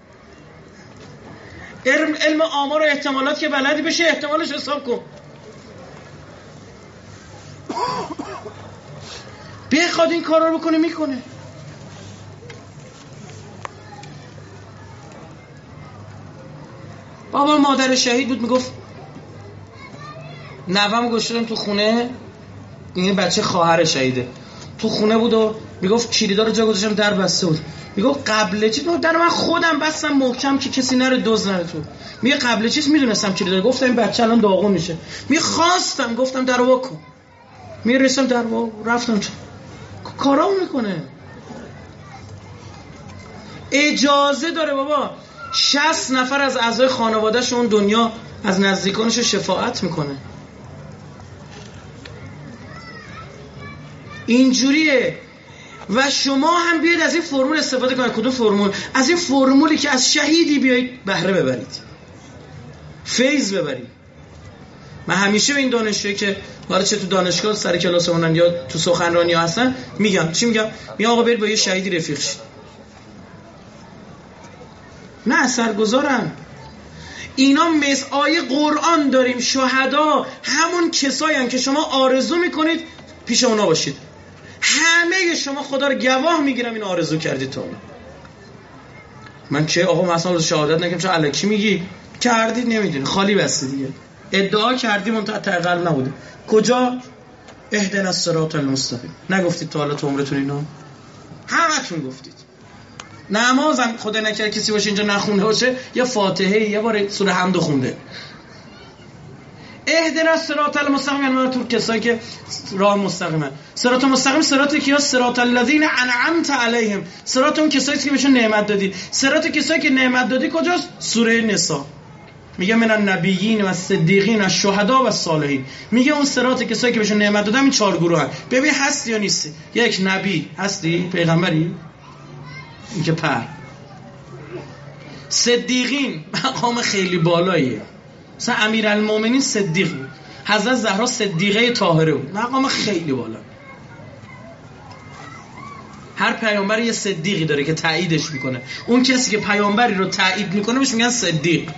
علم, علم آمار و احتمالات که بلدی، بشه احتمالش حساب کن. بخواد این کارا رو بکنه میکنه. بابا مادر شهید بود، میگفت نوام گوشتم تو خونه، این بچه خواهر شهیده، تو خونه بود و میگفت کلیدا رو جا گذاشتم در بسته بود. میگفت قبل چیز در من خودم بستم محکم که کسی نره دزد نره تو. میگه قبل چیز میدونستم کلیدا، گفتم این بچه الان داغون میشه. میخواستم گفتم درو وا کن. میرسم در وا رفتم تو. کارامو میکنه. اجازه داره بابا. شصت نفر از اعضای خانواده‌ش اون دنیا از نزدیکانش شفاعت میکنه. اینجوریه. و شما هم بیاید از این فرمول استفاده کنید. کدوم فرمول؟ از این فرمولی که از شهیدی بیایید بهره ببرید، فیض ببرید. من همیشه به این دانشجویی که حالا چه تو دانشگاه سر کلاسمونن یا تو سخنرانی ها هستن میگم، چی میگم؟ میگم آقا برید با یه شهیدی رفیق شید. نه اثرگذارن. اینا مثل آیه قرآن داریم. شهدا همون کسایی هستن که شما آرزو میکنید پیش اونا باشید. همه شما خدا رو گواه میگیرم این آرزو کردید تو. من چه آقا مثلا روز شهادت نگم، چه الکی میگی؟ کردید نمیدونی، خالی بستی دیگه. ادعا کردی منتها قلب نبوده. کجا؟ اهدنا الصراط المستقیم. نگفتید تا حالا تو عمرتون اینو؟ همتون گفتید. نمازم خدا نکرد کسی باشه اینجا نخونده باشه یا فاتحه یه بار سوره حمد خونده. اهدنا الصراط المستقیم یعنی تو کسایی که راه مستقیمه. صراط مستقیم صراط کیا؟ صراط الذین انعمت علیهم. صراط اون کسایی که بهشون نعمت دادی. صراط کسایی که نعمت دادی کجاست؟ سوره نساء. میگه من النبیین و الصدیقین و الشهدا و الصالحین. میگه اون صراط کسایی که بهشون نعمت دادم این چهار گروه هست. ببین هستی یا نیستی؟ یک نبی هستی؟ پیغمبری؟ این که پر. صدیقین مقام خیلی بالاییه. مثلا امیرالمومنین صدیق بود. حضرت زهرا صدیقه طاهره بود، مقام خیلی بالا. هر پیامبر یه صدیقی داره که تاییدش میکنه. اون کسی که پیامبری رو تایید میکنه بهش میگن صدیق.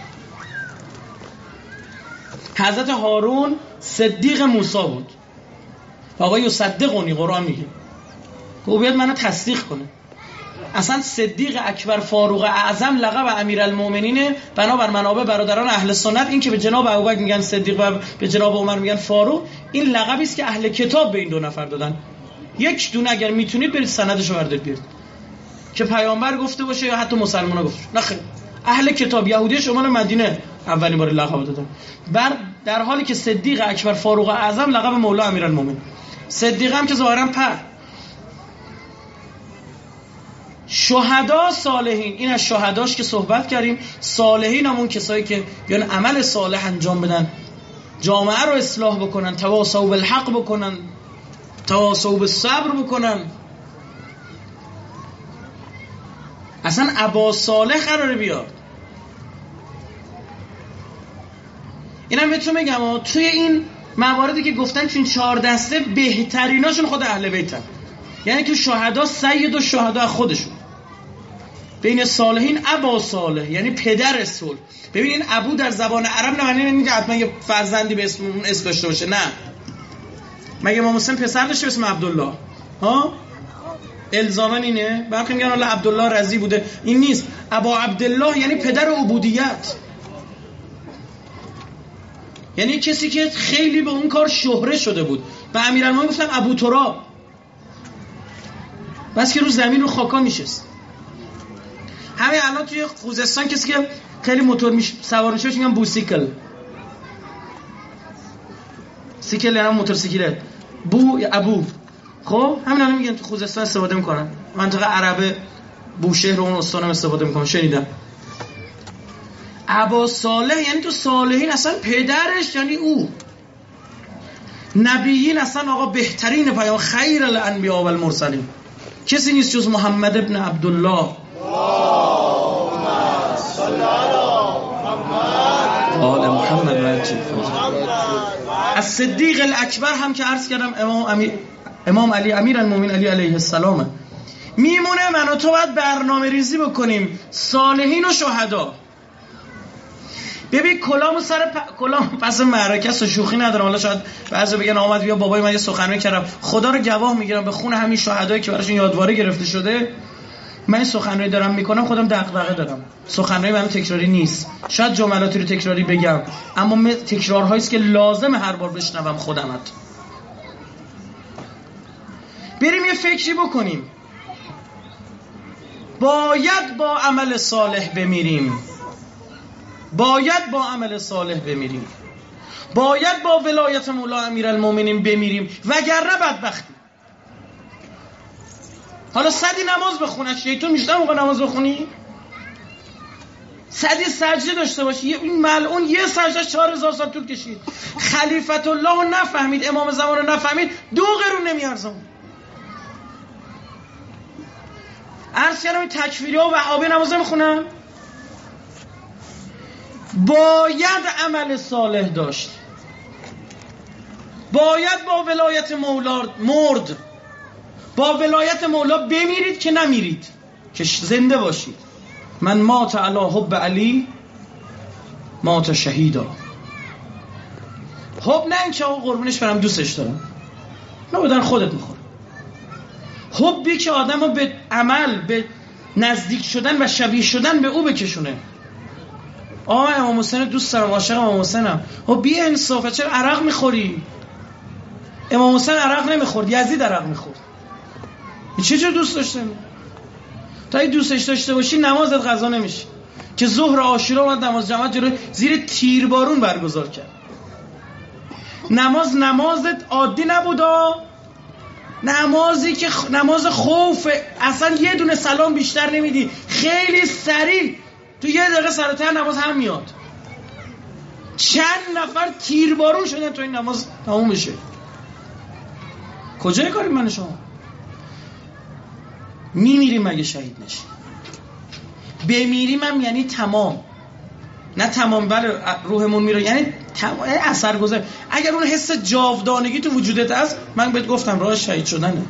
حضرت هارون صدیق موسی بود. آقا یصدقونی قرآن میگه او بیاد منو تصدیق کنه. اصلا صدیق اکبر فاروق اعظم لقب امیرالمومنینه بنابر منابع برادران اهل سنت. این که به جناب ابوبکر میگن صدیق و به جناب عمر میگن فاروق، این لقبی است که اهل کتاب به این دو نفر دادن. یک دونه اگر میتونید برید سندشو بردارید بیارید که پیامبر گفته باشه یا حتی مسلمان‌ها گفته. نه خیر، اهل کتاب یهودی شمال مدینه اولین بار لقب دادن. بر در حالی که صدیق اکبر فاروق اعظم لقب مولا امیرالمومنین. صدیق هم که ظاهرا پر. شهدا صالحین، این از شهداش که صحبت کردیم. صالحین همون کسایی که بیان عمل صالح انجام بدن، جامعه رو اصلاح بکنن، تواصوا بالحق بکنن، تواصوا بالصبر بکنن. اصلا ابا صالح قراره بیاد. اینم بهتون بگم توی این مواردی که گفتن تو این چهار دسته بهتریناشون خود اهل بیتن. یعنی تو شهدا سید و شهدا خودشون. بین صالحین ابا صالح یعنی پدر صلح. ببینین ابو در زبان عرب نه معنی نمیگه حتما یه فرزندی به اسم اون اسم داشته باشه. نه، مگه امام حسین پسر داشته به اسم عبدالله؟ ها الزاما اینه. برخی میگن الله عبدالله رضی بوده. این نیست. ابا عبدالله یعنی پدر عبودیت، یعنی کسی که خیلی به اون کار شهره شده بود. به امیرالمومنین گفتن ابو تراب، بس که رو زمین رو خاکا میشست. همین الان توی خوزستان کسی که خیلی موتور میشه سوار میشه میگن بوسیکل. سیکل یعنی موتورسیکلت. بو یا ابو. خب همین الان میگن تو خوزستان استفاده میکنن. منطقه عربه بوشهر رو اون استان هم استفاده میکنن. شنیدم ابا صالح یعنی تو صالحین اصلا پدرش یعنی او. نبیین اصلا آقا بهترین پیام خیر الانبیاء و المرسلین کسی نیست جز محمد ابن عبدالله. اللهم صل علی محمد آل محمد و عجل. از صدیق الاکبر هم که عرض کردم امام امیر امام علی امیرالمومنین علی علیه السلام. میمونه من و تو باید برنامه ریزی بکنیم صالحین و شهدا. ببین کلامو سر پ... کلام پس معرکه است و شوخی ندارم. حالا شاید بعضی بگن آمد بیا بابای من یه سخنرانی کردم. خدا رو گواه میگیرم به خون همین شهدایی که براشون یادواره گرفته شده من این سخنرانی دارم میکنم خودم دغدغه دارم. سخنرانی من تکراری نیست. شاید جملاتی رو تکراری بگم اما تکرارهایی است که لازم هر بار بشنوم خودمت. بریم یه فکری بکنیم. باید با عمل صالح بمیریم. باید با عمل صالح بمیریم. باید با ولایت مولا امیرالمومنین بمیریم وگرنه بدبختی. حالا صدی نماز بخونه شیطون میشتم موقع نماز بخونی؟ صدی سجده داشته باشی. این ملعون یه سجده چهار هزار سال طول کشید. خلیفت الله رو نفهمید، امام زمان رو نفهمید، دو قرون نمیارزم. عرض کردم این تکفیری ها و وهابی نماز نمیخونن. باید عمل صالح داشت. باید با ولایت مولا مرد. با ولایت مولا بمیرید که نمیرید، که زنده باشید. من مات علی حب علی مات شهیدا. حب نه این که آقا قربونش برم دوستش دارم، نه بدن خودت میخوره. حبی که آدم رو به عمل، به نزدیک شدن و شبیه شدن به او بکشونه. آقا امام حسین دوست دارم، عاشق امام حسینم. خب بی انصافه چرا عرق میخوری؟ امام حسین عرق نمیخورد، یزید عرق میخورد. چجور دوست داشته؟ تا این دوستش داشته باشی نمازت قضا نمیشه. که ظهر عاشورا اومد نماز جماعت جلوی زیر تیربارون برگزار کرد. نماز نمازت عادی نبودا، نمازی که خ... نماز خوف، اصلا یه دونه سلام بیشتر نمیدی، خیلی سریع تو یه دقیقه سرتر نماز هم میاد. چند نفر تیربارون شدن تو این نماز تموم بشه. کجای کاری من شما؟ میمیریم مگه شهید نشیم؟ بمیریم هم یعنی تمام، نه تمام ولی روحمون میره، یعنی اثرگذار. اگر اون حس جاودانگی تو وجودت هست، من بهت گفتم راه شهید شدنه.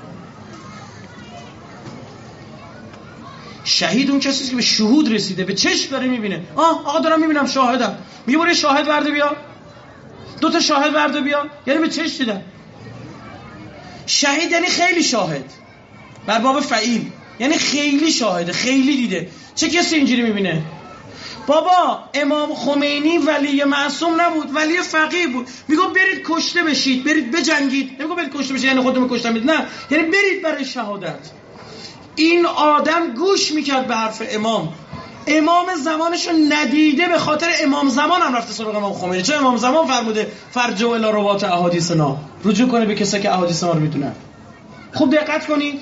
شهید اون کسیه که به شهود رسیده، به چشم داره میبینه. آه آقا دارم میبینم، شاهدم. میگه برو شاهد برده بیا، دو تا شاهد برده بیا، یعنی به چشم دیدم. شهید یعنی خیلی شاهد، بر باب فعیل، یعنی خیلی شاهده، خیلی دیده. چه کسی اینجوری میبینه؟ بابا امام خمینی ولی معصوم نبود، ولی فقیه بود. میگه برید کشته بشید، برید بجنگید. نمیگه برید کشته بشید یعنی خودتون کشته میدید، نه، یعنی برید برای شهادت. این آدم گوش میکرد به حرف امام. امام زمانشو ندیده، به خاطر امام زمان هم رفته سراغ امام خمینی. چون امام زمان فرموده فرجعوا الی روات احادیثنا، رجوع کنه به کسایی که احادیث ما رو میدونن. خوب دقت کنید.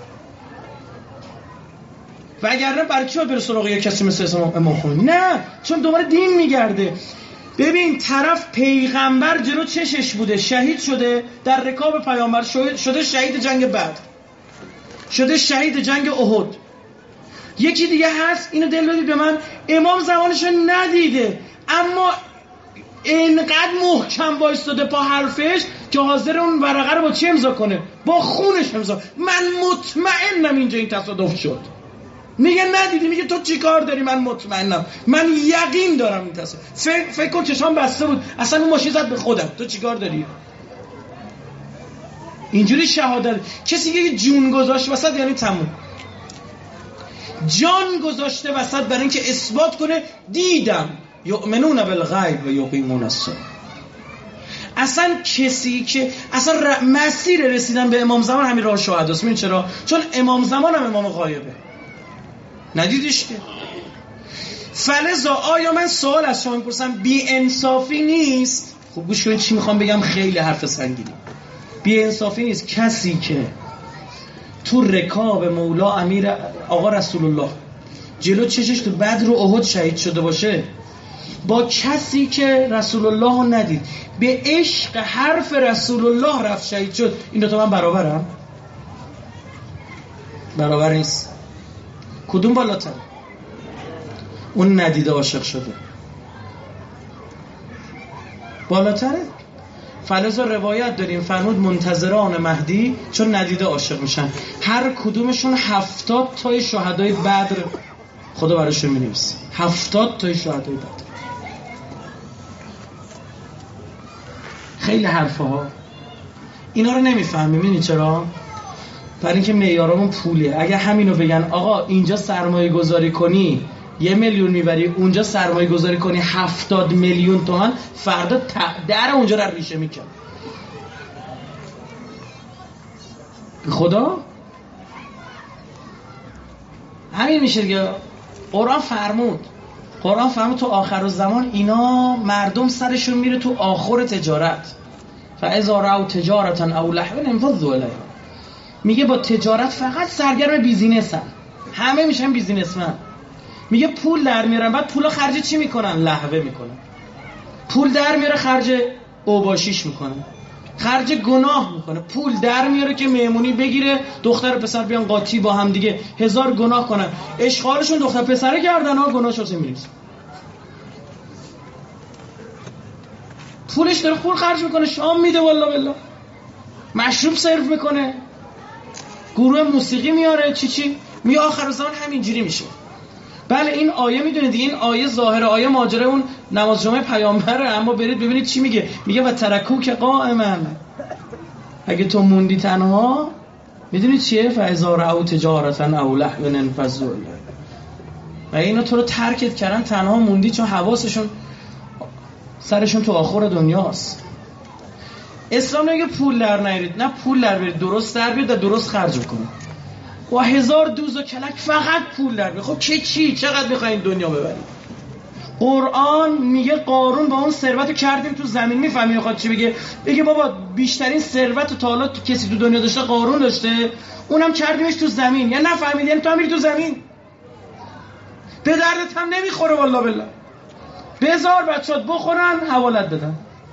و اگر نه برای چی باید بره سراغ یک کسی مثل امام خمینی؟ نه، چون دوباره دین میگرده. ببین طرف پیغمبر جلو چشش بوده، شهید شده در رکاب پیامبر، شده شهید جنگ بدر، شده شهید جنگ احد. یکی دیگه هست، اینو دل بدید به من، امام زمانشو ندیده اما اینقدر محکم وایستاده پا حرفش که حاضر اون ورقه رو با چی امضا کنه؟ با خونش امضا. من مطمئنم اینجا این تصادف شد. میگه ندیدی؟ میگه تو چی کار داری؟ من مطمئنم، من یقین دارم این تصادف. فکر فکر کن چشام بسته بود، اصلا اون ماشین زد به خودم. تو چی کار داری؟ اینجوری شهادت. کسی که جون گذاشت وسط یعنی تموم. جان گذاشته وسط برای اینکه اثبات کنه دیدم. یؤمنون بالغیب و یقیمون الصلاة. اصلا کسی که اصلا ر... مسیر رسیدن به امام زمان همین راه شهداست. می‌دونی چرا؟ چون امام زمان هم امام غایبه. ندیدیش که؟ فلذا آیا من سوال از شما می‌پرسم، بی انصافی نیست؟ خب گوش کنید چی میخوام بگم، خیلی حرف سنگینی. بی انصافی نیست کسی که تو رکاب مولا امیر آقا رسول الله جلو چشش تو بدر و احد شهید شده باشه، با کسی که رسول الله رو ندید به عشق حرف رسول الله رفت شهید شد، این دوتا من برابرم؟ برابر نیست. کدوم بالاتر؟ اون ندیده عاشق شده بالاتره. فلذا روایت داریم فرمود منتظران مهدی چون ندیده عاشق میشن. هر کدومشون هفتاد تای شهدای بدر خدا براشون مینویسه. هفتاد تای شهدای بدر. خیلی حرفه ها. اینا رو نمیفهمیم. میدونی چرا؟ برای اینکه معیارمون پوله. اگه همینو بگن آقا اینجا سرمایه گذاری کنی یه میلیون میبری، اونجا سرمایه گذاری کنی هفتاد میلیون تومان، فردا در اونجا رو ریشه میکن. به خدا همین میشه دیگه. قرآن فرمود قرآن فرمود تو آخر الزمان اینا مردم سرشون میره تو آخر تجارت. فاذا رأوا تجارة او لهوا انفضوا الیها. میگه با تجارت فقط سرگرم بیزینسن، همه میشن بیزینسمن. میگه پول در میارن، بعد پولا خرج چی میکنن؟ لهوه میکنن. پول در میاره خرج اوباشیش میکنه، خرج گناه میکنه. پول در میاره که مهمونی بگیره، دختر و پسر بیان قاطی با هم دیگه هزار گناه کنن. اشغالشون دختر پسره کردن ها، گناهشون میریزه. پولش داره پول خرج میکنه، شام میده والله بالله، مشروب سرو میکنه، گروه موسیقی میاره، چی چی می آخر زمان همینجوری میشه. بله این آیه میدونید این آیه ظاهر آیه ماجرا اون نماز جمعه پیامبره، اما برید ببینید چی میگه. میگه و ترکو که قائما، اگه تو موندی تنها میدونید چیه؟ فاذا رأوا تجارة او لهوا انفضوا الیها. و اینا تو رو ترکت کردن، تنها موندی چون حواسشون سرشون تو آخر دنیاست. اسلام نمیگه پول در نیارید، نه پول در بیارید، درست در بیارید و درست خرج کنید. و هزار دوز و کلک فقط پول در بیارید. خب چه چی؟ چقدر میخواین دنیا ببرید؟ قرآن میگه قارون با اون ثروت کردیم تو زمین. میفهمی میخواد چی بگه؟ بگه بابا بیشترین ثروت تا حالا کسی تو دنیا داشته قارون داشته، اونم کردیمش تو زمین. یا نفهمید؟ یعنی تو هم میری تو زمین، به دردت هم نمیخوره والله بالله. بذار بچه‌ات بخورن حوالت بدن.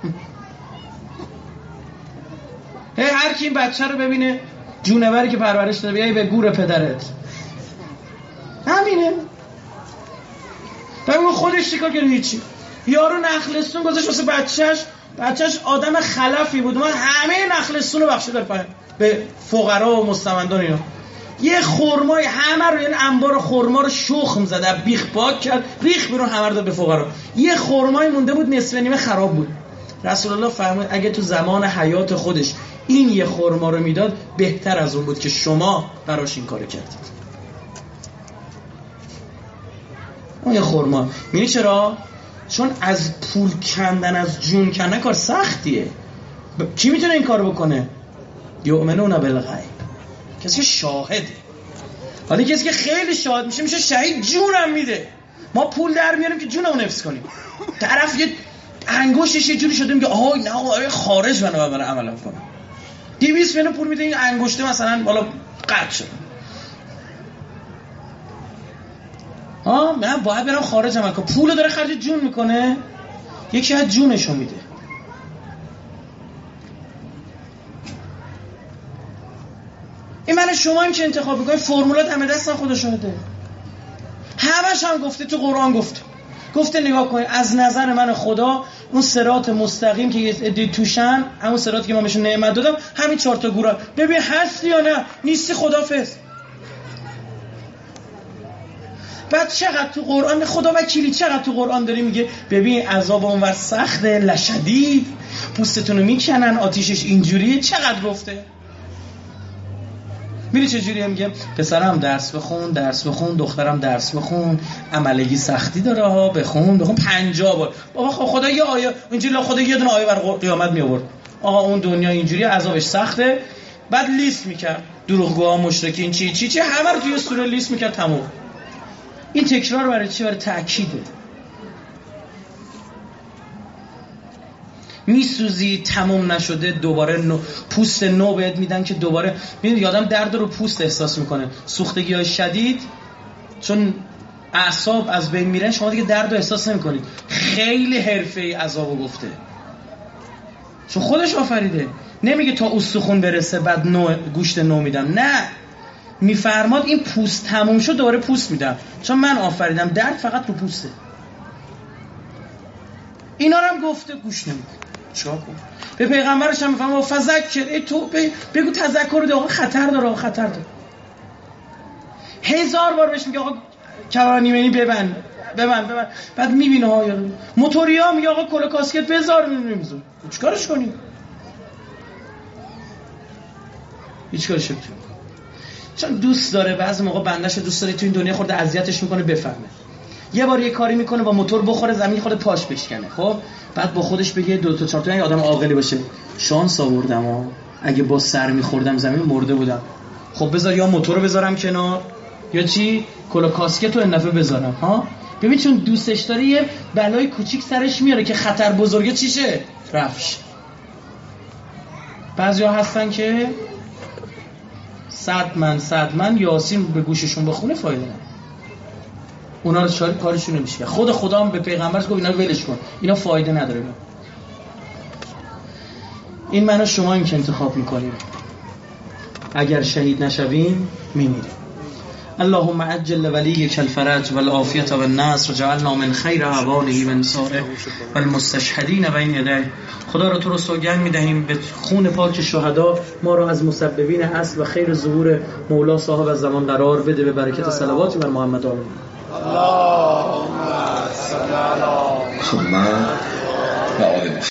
هی هر کی این بچه رو ببینه جونوری که پرورش داده بیایی به گور پدرت. همینه. ببین خودش چیکار کنه؟ هیچی. یارو نخلستون گذاشت واسه بچهش، بچهش آدم خلفی بود، من همه نخلستون رو بخشید به فقرا و مستمندان اینا. یه خرمای همه رو، یعنی انبار خرما رو شخم زد، بیخ پاک کرد، ریخ بیرون، همه رو داد به فقرا. یه خرمای مونده بود نصف نیمه خراب بود. رسول الله فرمود اگه تو زمان حیات خودش این یه خرما رو میداد بهتر از اون بود که شما براش این کارو کردید. اون یه خرما. می‌دونی چرا؟ چون از پول کندن، از جون کندن کار سختیه. ب... کی میتونه این کارو بکنه؟ یؤمنون بالغیب، کسی که شاهده. حالا کسی که خیلی شاهد میشه میشه شهید، جونم میده. ما پول در میاریم که جونمون حفظ کنیم. طرف یه انگشتش یه جوری شده میگه آهای نه آهای خارج منو ببره عمل کنم. دویست میلیون پول میده، این انگشته مثلا بالا قطع شد. ها من باید برم خارج عمل کنم. پولو داره خرج جون میکنه، یکی از جونشو میده. این من شما هم که انتخاب میکنید، فرمولات همه دست خودش شده. همش هم گفته، تو قرآن گفته گفته نگاه کنید از نظر من خدا اون صراط مستقیم که یه عده توشن، همون صراطی که من بهشون نعمت دادم، همین چهار تا گورا. ببین هستی یا نه نیستی، خدافظ. بعد چقدر تو قرآن خدا وکیلی، چقدر تو قرآن داری میگه ببین عذاب اونور سخته، لشدید، پوستتون رو میکنن، آتیشش اینجوریه. چقدر گفته. میری چه جوریه؟ میگه پسرم درس بخون، درس بخون، دخترم درس بخون، عملگی سختی داره ها، بخون بخون پنجاه بار. بابا خدا یه آیه اینجوری، خدا یه دونه آیه بر قیامت می آورد، آقا اون دنیا اینجوری عذابش سخته. بعد لیست میکرد دروغگوها، مشرکین، چی چی چی، همه رو توی سوره لیست میکرد. تموم. این تکرار برای چی؟ برای تأکیده. میسوزی تموم نشده، دوباره نو پوست نو بهت میدن که دوباره میدونی آدم درد رو پوست احساس میکنه. سوختگی های شدید چون اعصاب از بین میرن، شما دیگه درد رو احساس نمیکنید. خیلی حرفه‌ای عذابو گفته، چون خودش آفریده. نمیگه تا استخون برسه بعد نو گوشت نو میدم، نه، میفرماد این پوست تموم شد دوباره پوست میدم، چون من آفریدم. درد فقط رو پوسته. اینا رو هم گفته، گوش نمیده. چیکار کنم؟ به پیغمبرش هم میفهمه فذکر، ای تو بگو تذکر بده، آقا خطر داره، آقا خطر داره. هزار بار بهش میگه آقا کمربندی ببند ببند ببند. بعد میبینه ها یارو موتوریا میگه آقا کلا کاسکت بذار، نمیذاره. چیکارش کنی؟ هیچ کارش نمی‌کنه. چون دوست داره، بعضی موقع بندش دوست داره تو این دنیا خورده اذیتش میکنه بفهمه. یه بار یه کاری میکنه با موتور بخوره زمین، خود پاش بشکنه. خب بعد با خودش بگه دو تا چهار تا آدم عاقلی باشه، شانس آوردم ها، اگه با سر میخوردم زمین مرده بودم. خب بذار یا موتورو بذارم کنار یا چی، کلا کاسکتو این دفعه بذارم. ها ببین چون دوستش داره یه بلای کوچیک سرش میاره که خطر بزرگه چیشه رفش. بعضیا هستن که صد من صد من یاسین به گوششون بخونه فایده نداره، اونا رو چاری کارشون نمیشه. خود خدا هم به پیغمبرش گفت اینا رو ولش کن، اینا فایده نداره. این من و شما این که انتخاب میکنیم، اگر شهید نشویم میمیریم. اللهم عجل ولیک الفرج والعافیة والنصر وجعلنا من خیر اعوانه و انصاره والمستشهدین بین یدیه. خدا رو تو رو سوگند میدهیم به خون پاک شهدا ما رو از مسببین اصل و خیر ظهور مولا صاحب الزمان قرار بده، به برکت صلواتی بر محمد آمین. اللهم صل علی محمد.